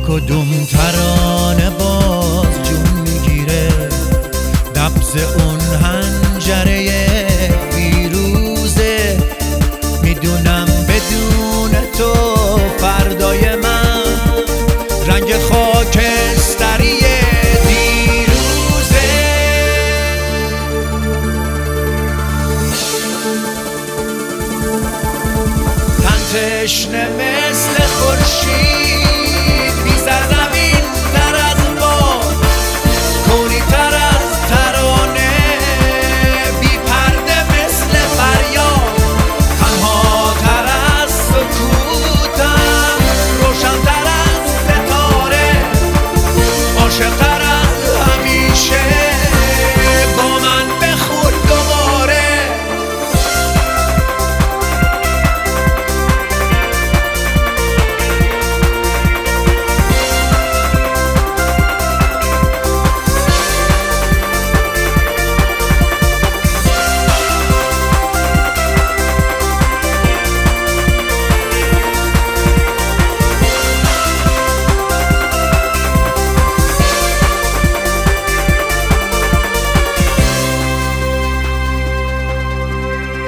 کدوم ترانه باز جون میگیره، نبض اون حنجره فیروزه. میدونم بدون تو فردای من رنگ خاکستری دیروزه. تن تشنه مثل خورشید بی سرزمین تر از باد، کونی تر از ترانه، بی پرده مثل فریاد، تنها تر از سکوتم، روشن تر از ستاره، عاشق تر از همیشه. با من بخون دوباره.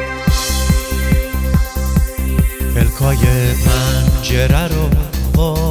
پلکای پنجره رو